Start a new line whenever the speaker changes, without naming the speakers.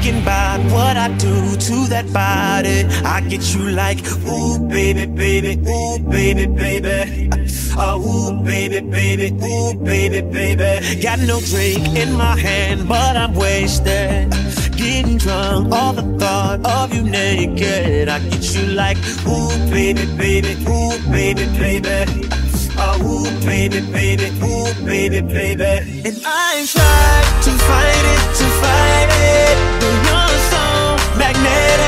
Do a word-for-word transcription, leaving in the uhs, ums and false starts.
thinking about what I do to that body. I get you like, ooh, baby, baby, ooh, baby, baby. Oh, ooh, baby, baby, ooh, baby, baby. Got no drink in my hand, but I'm wasted. Getting drunk, all the thought of you naked. I get you like, ooh, baby, baby, ooh, baby, baby. Oh, ooh, baby, baby, ooh, baby, baby. And I ain't tried to fight it, to fight it. But you're so magnetic.